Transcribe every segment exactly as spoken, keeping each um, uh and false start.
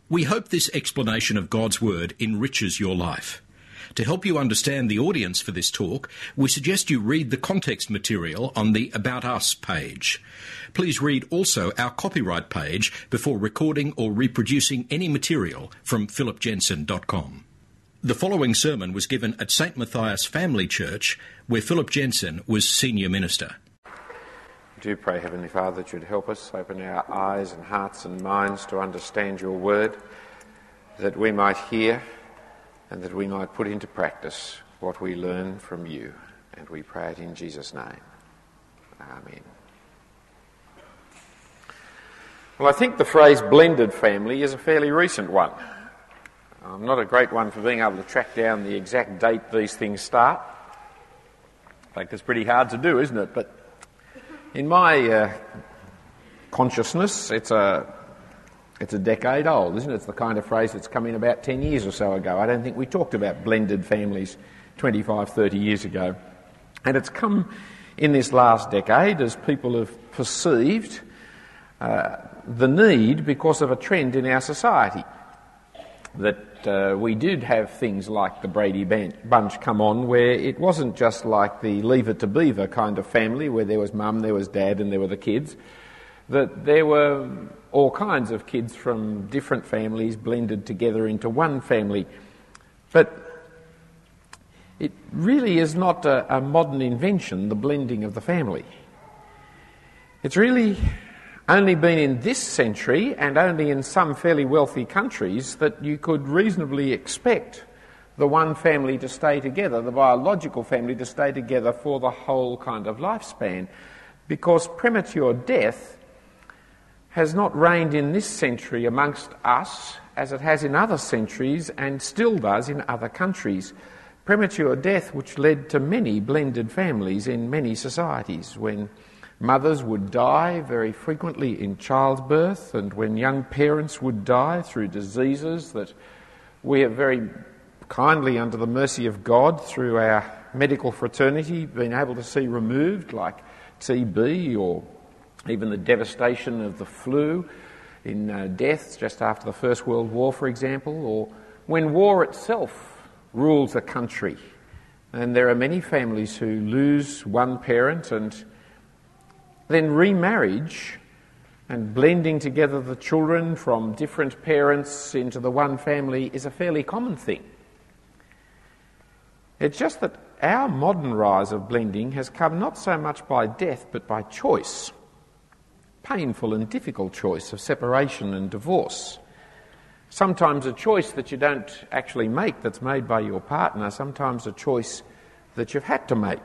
We hope this explanation of God's Word enriches your life. To help you understand the audience for this talk, we suggest you read the context material on the About Us page. Please read also our copyright page before recording or reproducing any material from philip jensen dot com. The following sermon was given at Saint Matthias Family Church, where Philip Jensen was senior minister. I do pray, Heavenly Father, that you'd help us open our eyes and hearts and minds to understand your word, that we might hear and that we might put into practice what we learn from you. And we pray it in Jesus' name. Amen. Well, I think the phrase blended family is a fairly recent one. I'm not a great one for being able to track down the exact date these things start. In fact, it's pretty hard to do, isn't it? But in my uh, consciousness, it's a it's a decade old, isn't it? It's the kind of phrase that's come in about ten years or so ago. I don't think we talked about blended families twenty-five, thirty years ago. And it's come in this last decade as people have perceived uh, the need because of a trend in our society. That uh, we did have things like the Brady Bunch come on, where it wasn't just like the Leave It to Beaver kind of family where there was mum, there was dad and there were the kids, that there were all kinds of kids from different families blended together into one family. But it really is not a, a modern invention, the blending of the family. It's really only been in this century and only in some fairly wealthy countries that you could reasonably expect the one family to stay together, the biological family to stay together for the whole kind of lifespan, because premature death has not reigned in this century amongst us as it has in other centuries and still does in other countries. Premature death which led to many blended families in many societies, when mothers would die very frequently in childbirth, and when young parents would die through diseases that we have very kindly, under the mercy of God, through our medical fraternity, been able to see removed, like T B or even the devastation of the flu in uh, deaths just after the First World War, for example, or when war itself rules a country. And there are many families who lose one parent, and then remarriage and blending together the children from different parents into the one family is a fairly common thing. It's just that our modern rise of blending has come not so much by death but by choice, painful and difficult choice of separation and divorce. Sometimes a choice that you don't actually make, that's made by your partner, sometimes a choice that you've had to make.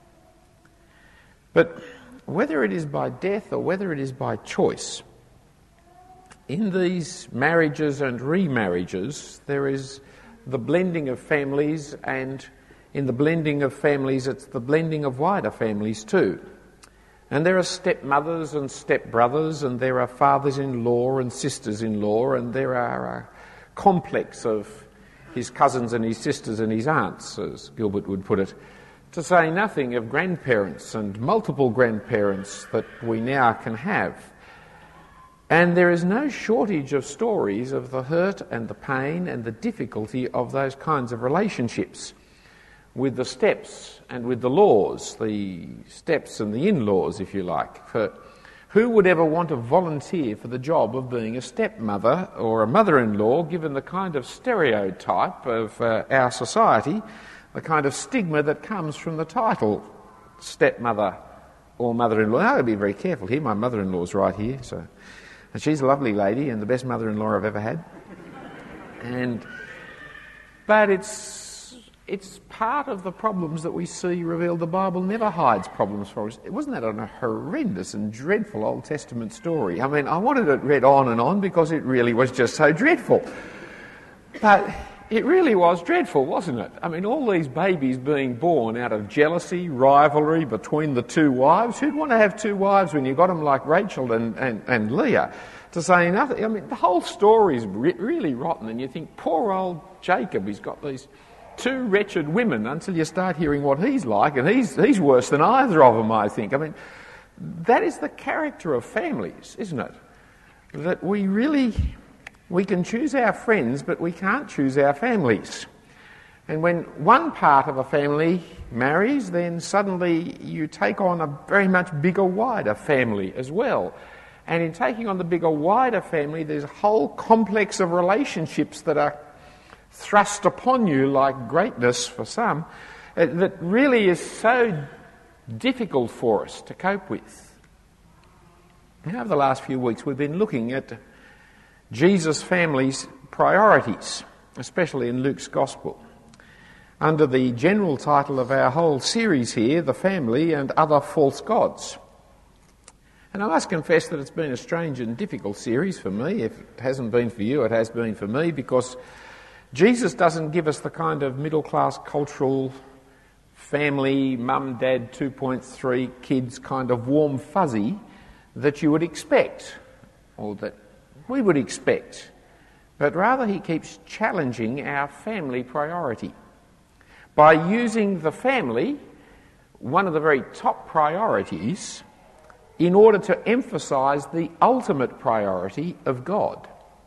But whether it is by death or whether it is by choice, in these marriages and remarriages, there is the blending of families, and in the blending of families, it's the blending of wider families too. And there are stepmothers and stepbrothers, and there are fathers-in-law and sisters-in-law, and there are a complex of his cousins and his sisters and his aunts, as Gilbert would put it, to say nothing of grandparents and multiple grandparents that we now can have. And there is no shortage of stories of the hurt and the pain and the difficulty of those kinds of relationships with the steps and with the laws, the steps and the in-laws, if you like. For who would ever want to volunteer for the job of being a stepmother or a mother-in-law, given the kind of stereotype of uh, our society, the kind of stigma that comes from the title stepmother or mother-in-law? Now, I've got to be very careful here. My mother-in-law's right here, so and she's a lovely lady and the best mother-in-law I've ever had. And but it's it's part of the problems that we see revealed. The Bible never hides problems for us. Wasn't that a horrendous and dreadful Old Testament story? I mean, I wanted it read on and on because it really was just so dreadful. But it really was dreadful, wasn't it? I mean, all these babies being born out of jealousy, rivalry between the two wives. Who'd want to have two wives when you got them like Rachel and, and, and Leah? To say nothing. I mean, the whole story is re- really rotten, and you think, poor old Jacob, he's got these two wretched women, until you start hearing what he's like, and he's he's worse than either of them, I think. I mean, that is the character of families, isn't it? That we really We can choose our friends, but we can't choose our families. And when one part of a family marries, then suddenly you take on a very much bigger, wider family as well. And in taking on the bigger, wider family, there's a whole complex of relationships that are thrust upon you like greatness for some, uh, that really is so difficult for us to cope with. Now, over the last few weeks, we've been looking at Jesus' family's priorities, especially in Luke's Gospel, under the general title of our whole series here, The Family and Other False Gods. And I must confess that it's been a strange and difficult series for me. If it hasn't been for you, it has been for me, because Jesus doesn't give us the kind of middle-class cultural family, mum, dad, two point three kids kind of warm fuzzy that you would expect, or that we would expect. But rather he keeps challenging our family priority by using the family, one of the very top priorities, in order to emphasise the ultimate priority of God.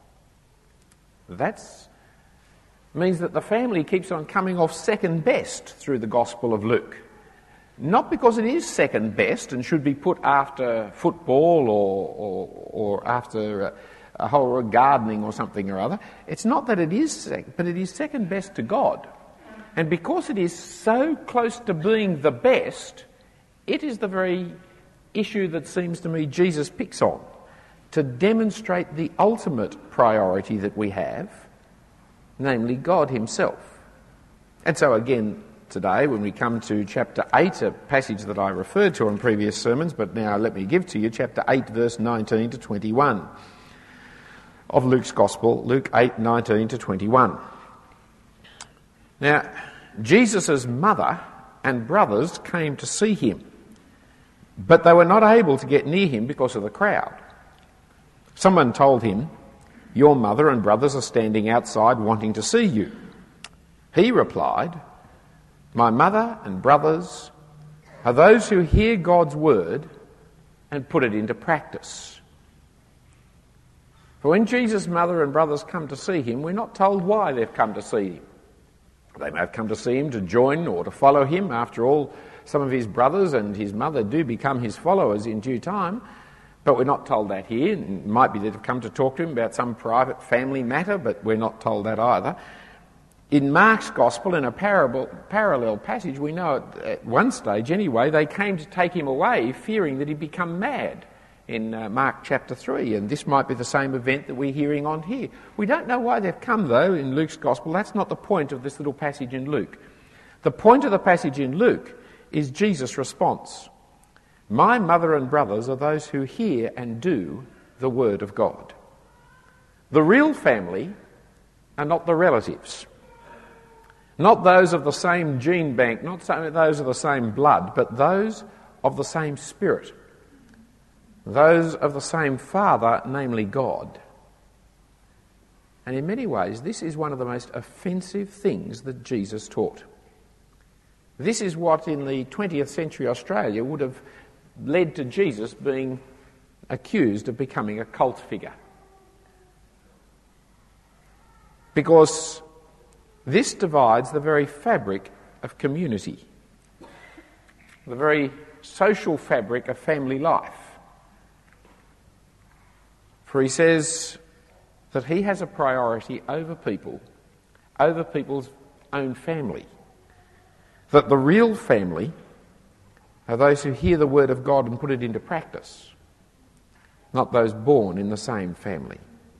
That means that the family keeps on coming off second best through the Gospel of Luke. Not because it is second best and should be put after football or, or, or after a, a whole gardening or something or other. It's not that it is second, but it is second best to God. And because it is so close to being the best, it is the very issue that seems to me Jesus picks on, to demonstrate the ultimate priority that we have, namely God himself. And so again today, when we come to chapter eight, a passage that I referred to in previous sermons, but now let me give to you, chapter eight, verse nineteen to twenty-one of Luke's Gospel, Luke eight, nineteen to twenty-one. Now, Jesus' mother and brothers came to see him, but they were not able to get near him because of the crowd. Someone told him, "Your mother and brothers are standing outside wanting to see you." He replied, "My mother and brothers are those who hear God's word and put it into practice." For when Jesus' mother and brothers come to see him, we're not told why they've come to see him. They may have come to see him to join or to follow him. After all, some of his brothers and his mother do become his followers in due time, but we're not told that here. It might be that they've come to talk to him about some private family matter, but we're not told that either. In Mark's Gospel, in a parable, parallel passage, we know at, at one stage anyway, they came to take him away fearing that he'd become mad in uh, Mark chapter three, and this might be the same event that we're hearing on here. We don't know why they've come, though, in Luke's Gospel. That's not the point of this little passage in Luke. The point of the passage in Luke is Jesus' response. My mother and brothers are those who hear and do the word of God. The real family are not the relatives. Not those of the same gene bank, not those of the same blood, but those of the same spirit. Those of the same Father, namely God. And in many ways, this is one of the most offensive things that Jesus taught. This is what in the twentieth century Australia would have led to Jesus being accused of becoming a cult figure. Because this divides the very fabric of community, the very social fabric of family life. For he says that he has a priority over people, over people's own family. That the real family are those who hear the word of God and put it into practice, not those born in the same family.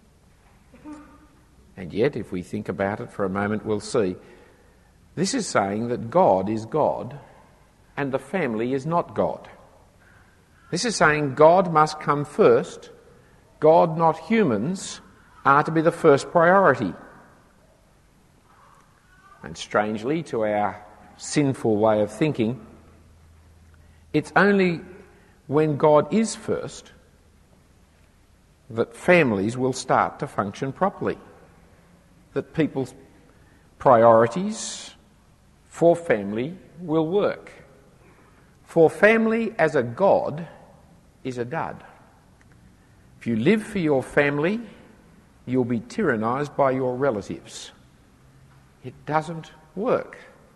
And yet, if we think about it for a moment, we'll see this is saying that God is God and the family is not God. This is saying God must come first. God, not humans, are to be the first priority. And strangely, to our sinful way of thinking, it's only when God is first that families will start to function properly, that people's priorities for family will work. For family as a god is a dud. If you live for your family you'll be tyrannised by your relatives. It doesn't work.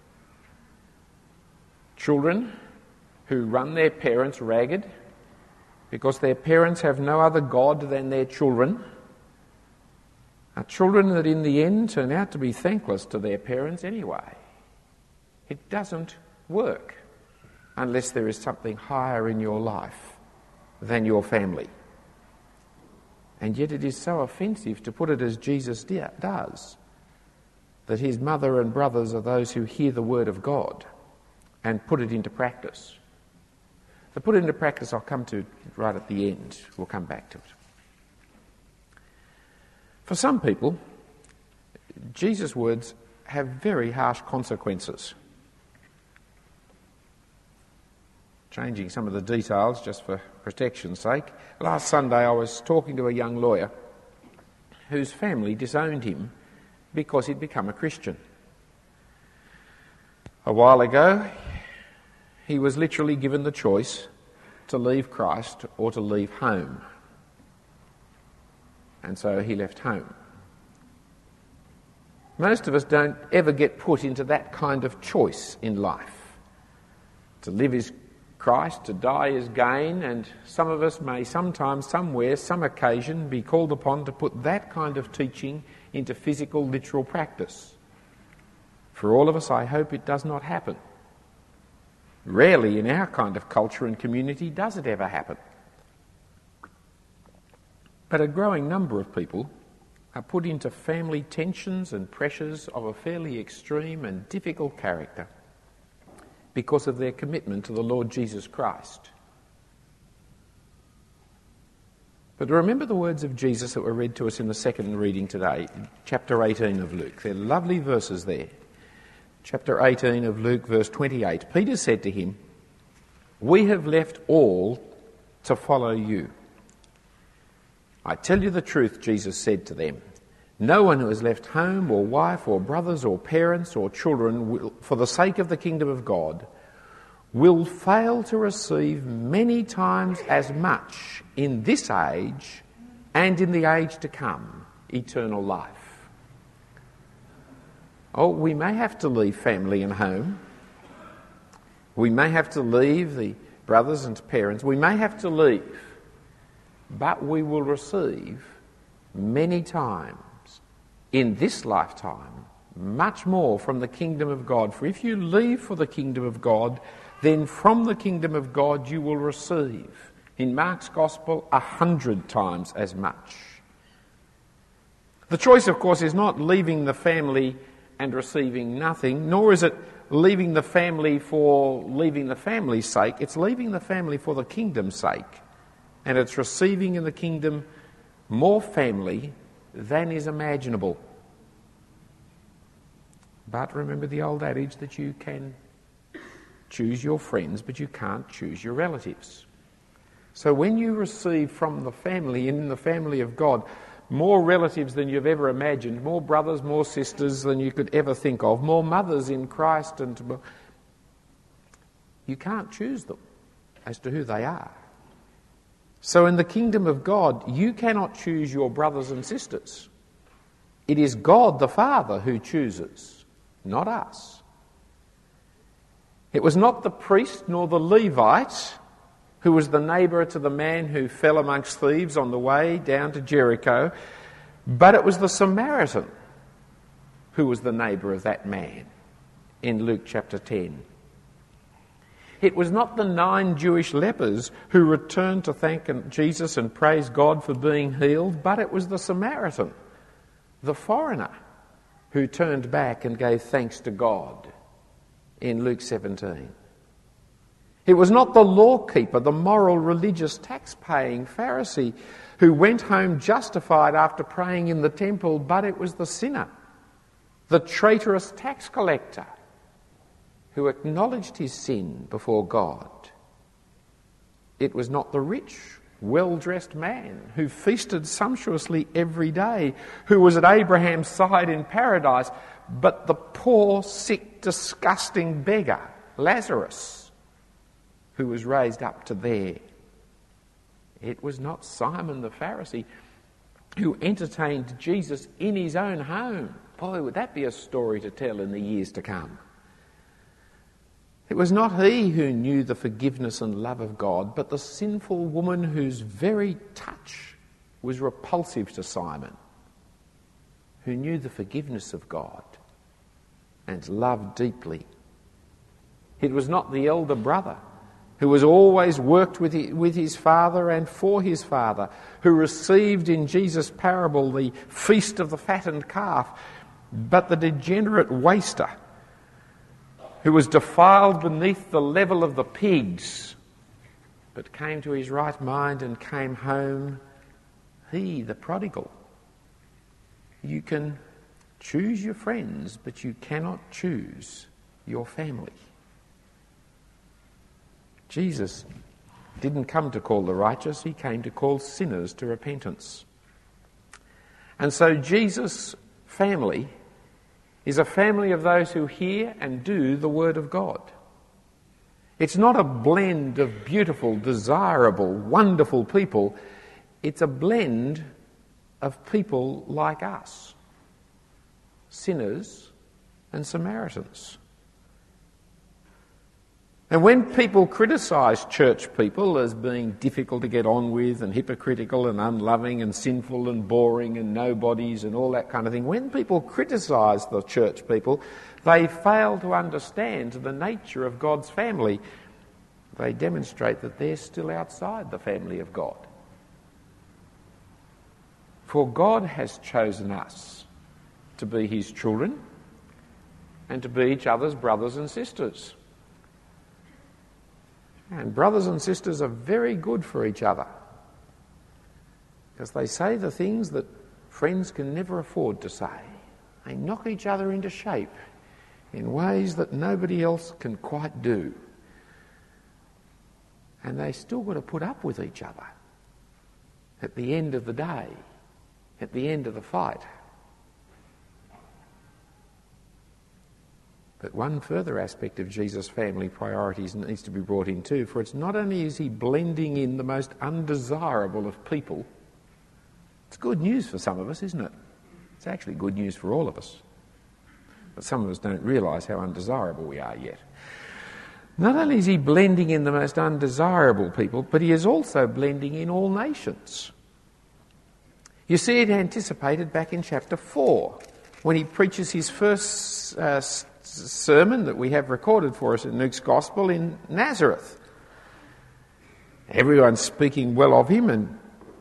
Children who run their parents ragged because their parents have no other God than their children are children that in the end turn out to be thankless to their parents anyway. It doesn't work unless there is something higher in your life than your family. And yet it is so offensive to put it as Jesus does, that his mother and brothers are those who hear the word of God and put it into practice. The put it into practice I'll come to right at the end. We'll come back to it. For some people, Jesus' words have very harsh consequences. Changing some of the details just for protection's sake. Last Sunday I was talking to a young lawyer whose family disowned him because he'd become a Christian. A while ago, he was literally given the choice to leave Christ or to leave home. And so he left home. Most of us don't ever get put into that kind of choice in life. To live is Christ, to die is gain, and some of us may sometimes, somewhere, some occasion be called upon to put that kind of teaching into physical, literal practice. For all of us, I hope it does not happen. Rarely in our kind of culture and community does it ever happen. But a growing number of people are put into family tensions and pressures of a fairly extreme and difficult character because of their commitment to the Lord Jesus Christ. But remember the words of Jesus that were read to us in the second reading today, chapter eighteen of Luke. They're lovely verses there. Chapter eighteen of Luke, verse twenty-eight. Peter said to him, "We have left all to follow you." "I tell you the truth," Jesus said to them, "no one who has left home or wife or brothers or parents or children will, for the sake of the kingdom of God will fail to receive many times as much in this age and in the age to come, eternal life." Oh, we may have to leave family and home. We may have to leave the brothers and parents. We may have to leave. But we will receive many times in this lifetime much more from the kingdom of God. For if you leave for the kingdom of God, then from the kingdom of God you will receive, in Mark's Gospel, a hundred times as much. The choice, of course, is not leaving the family and receiving nothing, nor is it leaving the family for leaving the family's sake. It's leaving the family for the kingdom's sake. And it's receiving in the kingdom more family than is imaginable. But remember the old adage that you can choose your friends, but you can't choose your relatives. So when you receive from the family, in the family of God, more relatives than you've ever imagined, more brothers, more sisters than you could ever think of, more mothers in Christ, and you can't choose them as to who they are. So in the kingdom of God, you cannot choose your brothers and sisters. It is God the Father who chooses, not us. It was not the priest nor the Levite who was the neighbour to the man who fell amongst thieves on the way down to Jericho, but it was the Samaritan who was the neighbour of that man in Luke chapter ten. It was not the nine Jewish lepers who returned to thank Jesus and praise God for being healed, but it was the Samaritan, the foreigner, who turned back and gave thanks to God in Luke seventeen. It was not the law-keeper, the moral, religious, tax-paying Pharisee who went home justified after praying in the temple, but it was the sinner, the traitorous tax collector, who acknowledged his sin before God. It was not the rich, well-dressed man who feasted sumptuously every day, who was at Abraham's side in paradise, but the poor, sick, disgusting beggar, Lazarus, who was raised up to there. It was not Simon the Pharisee who entertained Jesus in his own home. Boy, would that be a story to tell in the years to come. It was not he who knew the forgiveness and love of God, but the sinful woman whose very touch was repulsive to Simon, who knew the forgiveness of God and loved deeply. It was not the elder brother who has always worked with his father and for his father, who received in Jesus' parable the feast of the fattened calf, but the degenerate waster who was defiled beneath the level of the pigs, but came to his right mind and came home, he, the prodigal. You can choose your friends, but you cannot choose your family. Jesus didn't come to call the righteous, he came to call sinners to repentance. And so Jesus' family is a family of those who hear and do the Word of God. It's not a blend of beautiful, desirable, wonderful people. It's a blend of people like us, sinners and Samaritans. And when people criticise church people as being difficult to get on with and hypocritical and unloving and sinful and boring and nobodies and all that kind of thing, when people criticise the church people, they fail to understand the nature of God's family. They demonstrate that they're still outside the family of God. For God has chosen us to be his children and to be each other's brothers and sisters. And brothers and sisters are very good for each other because they say the things that friends can never afford to say. They knock each other into shape in ways that nobody else can quite do. And they still got to put up with each other at the end of the day, at the end of the fight. But one further aspect of Jesus' family priorities needs to be brought in too, for it's not only is he blending in the most undesirable of people, it's good news for some of us, isn't it? It's actually good news for all of us. But some of us don't realise how undesirable we are yet. Not only is he blending in the most undesirable people, but he is also blending in all nations. You see it anticipated back in chapter four, when he preaches his first uh, sermon that we have recorded for us in Luke's Gospel in Nazareth. Everyone's speaking well of him, and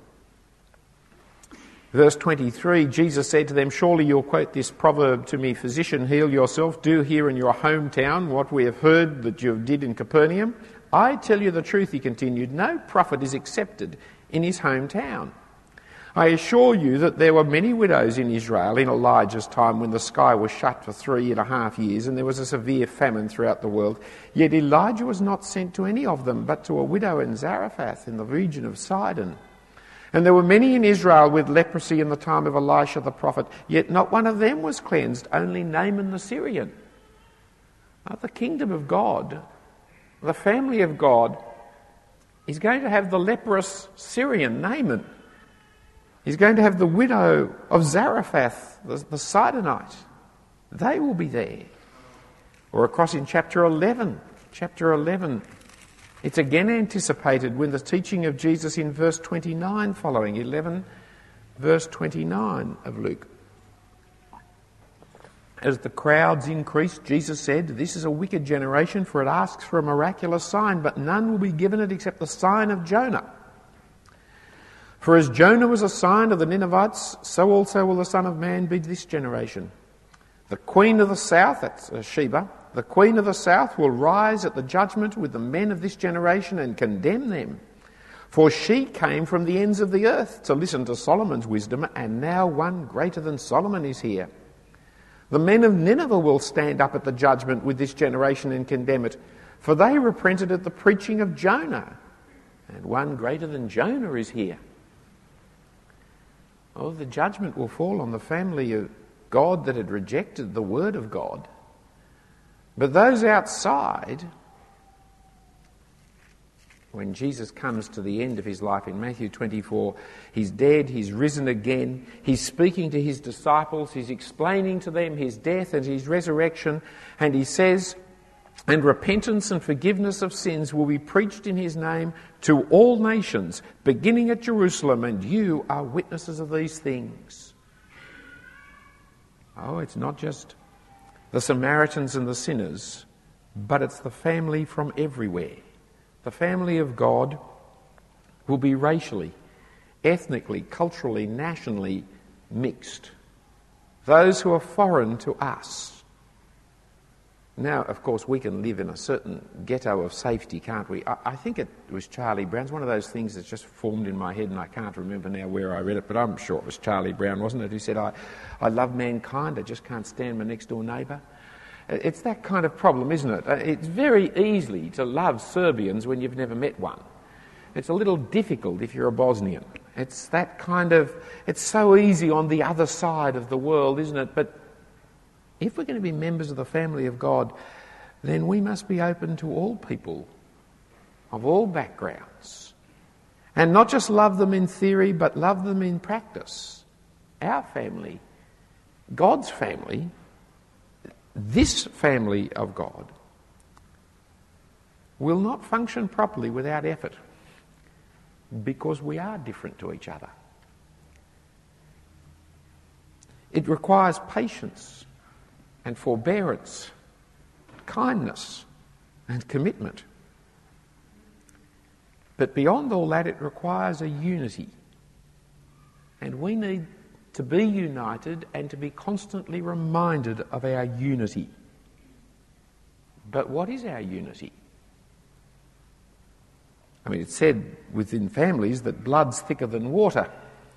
verse twenty-three, Jesus said to them, "Surely you'll quote this proverb to me, 'Physician, heal yourself. Do here in your hometown what we have heard that you did in Capernaum.' I tell you the truth," he continued, "no prophet is accepted in his hometown. I assure you that there were many widows in Israel in Elijah's time when the sky was shut for three and a half years and there was a severe famine throughout the world. Yet Elijah was not sent to any of them, but to a widow in Zarephath in the region of Sidon. And there were many in Israel with leprosy in the time of Elisha the prophet, yet not one of them was cleansed, only Naaman the Syrian." Now, the kingdom of God, the family of God, is going to have the leprous Syrian, Naaman. He's going to have the widow of Zarephath, the, the Sidonite. They will be there. Or across in chapter eleven. Chapter eleven. It's again anticipated when the teaching of Jesus in verse twenty-nine following. eleven, verse twenty-nine of Luke. As the crowds increased, Jesus said, "This is a wicked generation, for it asks for a miraculous sign, but none will be given it except the sign of Jonah. For as Jonah was a sign of the Ninevites, so also will the Son of Man be to this generation. The queen of the south," that's Sheba, "the queen of the south will rise at the judgment with the men of this generation and condemn them. For she came from the ends of the earth to listen to Solomon's wisdom, and now one greater than Solomon is here. The men of Nineveh will stand up at the judgment with this generation and condemn it, for they repented at the preaching of Jonah, and one greater than Jonah is here." Oh, the judgment will fall on the family of God that had rejected the word of God. But those outside When Jesus comes to the end of his life in Matthew twenty-four, he's dead, he's risen again, he's speaking to his disciples, he's explaining to them his death and his resurrection, and he says, "And repentance and forgiveness of sins will be preached in his name to all nations, beginning at Jerusalem, and you are witnesses of these things." Oh, it's not just the Samaritans and the sinners, but it's the family from everywhere. The family of God will be racially, ethnically, culturally, nationally mixed. Those who are foreign to us. Now, of course, we can live in a certain ghetto of safety, can't we? I, I think it was Charlie Brown's, one of those things that's just formed in my head, and I can't remember now where I read it, but I'm sure it was Charlie Brown, wasn't it, who said, I, I love mankind, I just can't stand my next-door neighbour. It's that kind of problem, isn't it? It's very easy to love Serbians when you've never met one. It's a little difficult if you're a Bosnian. It's that kind of... It's so easy on the other side of the world, isn't it? But if we're going to be members of the family of God, then we must be open to all people of all backgrounds. And not just love them in theory, but love them in practice. Our family, God's family, this family of God, will not function properly without effort, because we are different to each other. It requires patience and forbearance, kindness and commitment. But beyond all that, it requires a unity. And we need to be united and to be constantly reminded of our unity. But what is our unity? I mean, it's said within families that blood's thicker than water.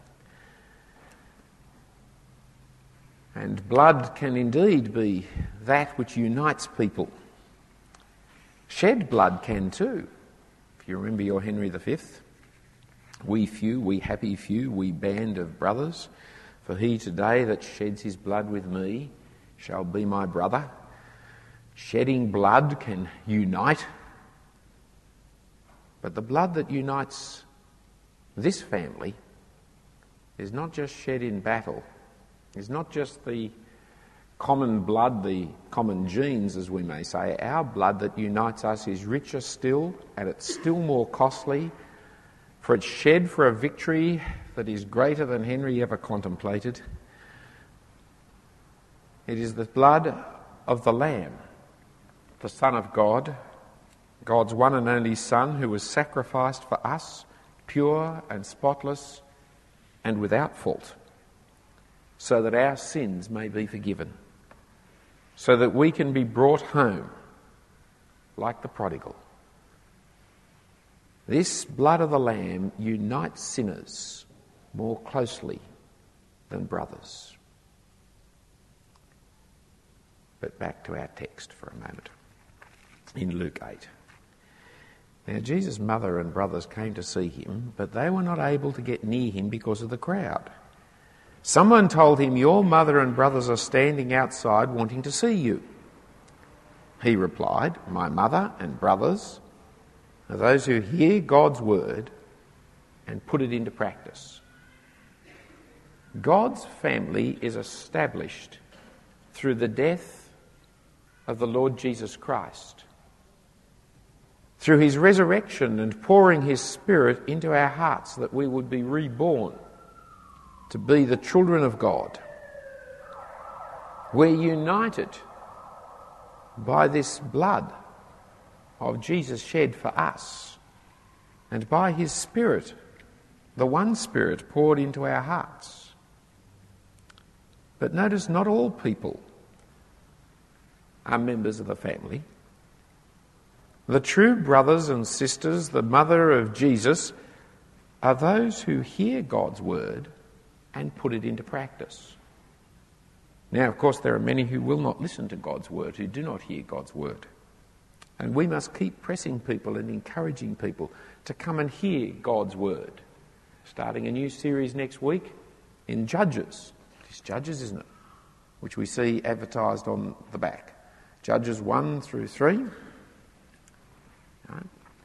And blood can indeed be that which unites people. Shed blood can too. If you remember your Henry the Fifth, we few, we happy few, we band of brothers, for he today that sheds his blood with me shall be my brother. Shedding blood can unite, but the blood that unites this family is not just shed in battle, is not just the common blood, the common genes, as we may say. Our blood that unites us is richer still, and it's still more costly, for it's shed for a victory that is greater than Henry ever contemplated. It is the blood of the Lamb, the Son of God, God's one and only Son, who was sacrificed for us, pure and spotless and without fault, so that our sins may be forgiven, so that we can be brought home like the prodigal. This blood of the Lamb unites sinners more closely than brothers. But back to our text for a moment, in Luke eight. Now Jesus' mother and brothers came to see him, but they were not able to get near him because of the crowd. Someone told him, "Your mother and brothers are standing outside wanting to see you." He replied, "My mother and brothers are those who hear God's word and put it into practice." God's family is established through the death of the Lord Jesus Christ, through his resurrection and pouring his Spirit into our hearts that we would be reborn to be the children of God. We're united by this blood of Jesus shed for us, and by his Spirit, the one Spirit poured into our hearts. But notice, not all people are members of the family. The true brothers and sisters, the mother of Jesus, are those who hear God's word and put it into practice. Now, of course, there are many who will not listen to God's word, who do not hear God's word. And we must keep pressing people and encouraging people to come and hear God's word. Starting a new series next week in Judges. It's Judges, isn't it? Which we see advertised on the back. Judges one through three. Right?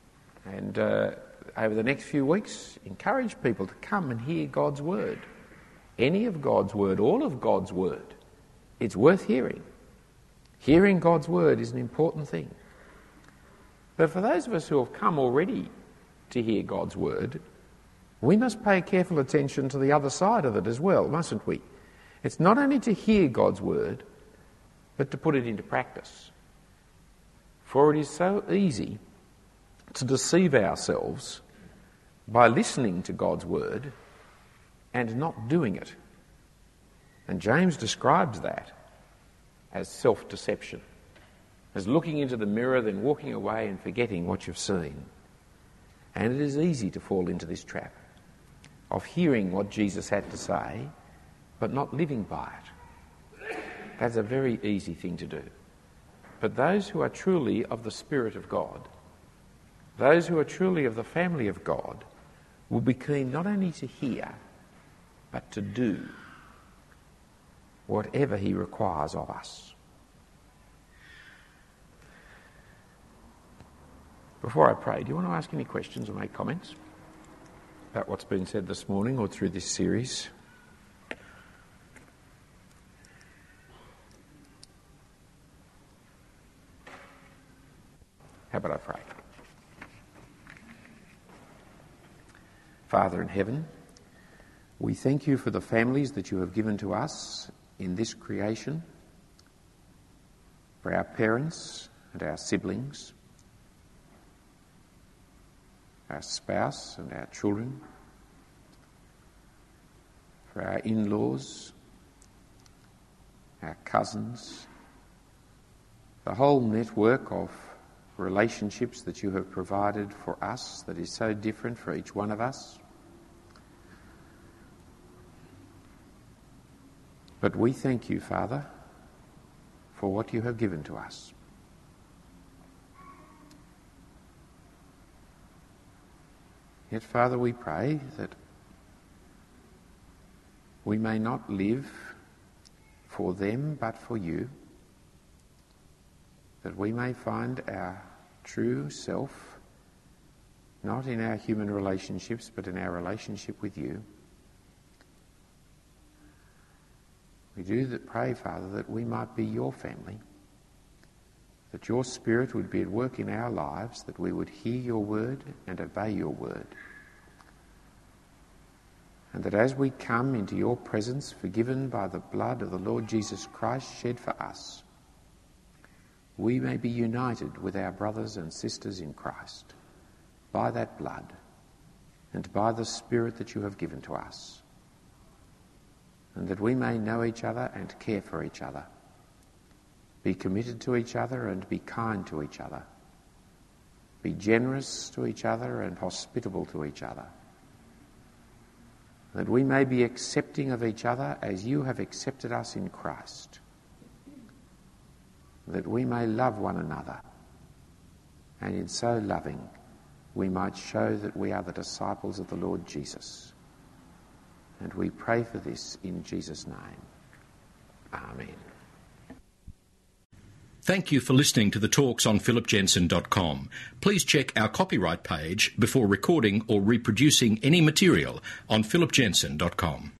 And uh, over the next few weeks, encourage people to come and hear God's word. Any of God's word, all of God's word. It's worth hearing. Hearing God's word is an important thing. But for those of us who have come already to hear God's word, we must pay careful attention to the other side of it as well, mustn't we? It's not only to hear God's word, but to put it into practice. For it is so easy to deceive ourselves by listening to God's word and not doing it. And James describes that as self-deception, as looking into the mirror, then walking away and forgetting what you've seen. And it is easy to fall into this trap of hearing what Jesus had to say, but not living by it. That's a very easy thing to do. But those who are truly of the Spirit of God, those who are truly of the family of God, will be keen not only to hear, but to do whatever he requires of us. Before I pray, do you want to ask any questions or make comments about what's been said this morning or through this series? How about I pray? Father in heaven, we thank you for the families that you have given to us in this creation, for our parents and our siblings, our spouse and our children, for our in-laws, our cousins, the whole network of relationships that you have provided for us that is so different for each one of us. But we thank you, Father, for what you have given to us. Yet, Father, we pray that we may not live for them but for you, that we may find our true self not in our human relationships but in our relationship with you. We do that pray, Father, that we might be your family, that your Spirit would be at work in our lives, that we would hear your word and obey your word. And that as we come into your presence, forgiven by the blood of the Lord Jesus Christ shed for us, we may be united with our brothers and sisters in Christ by that blood and by the Spirit that you have given to us. And that we may know each other and care for each other, be committed to each other and be kind to each other, be generous to each other and hospitable to each other, that we may be accepting of each other as you have accepted us in Christ, that we may love one another, and in so loving we might show that we are the disciples of the Lord Jesus. And we pray for this in Jesus' name. Amen. Thank you for listening to the talks on philip jensen dot com. Please check our copyright page before recording or reproducing any material on philip jensen dot com.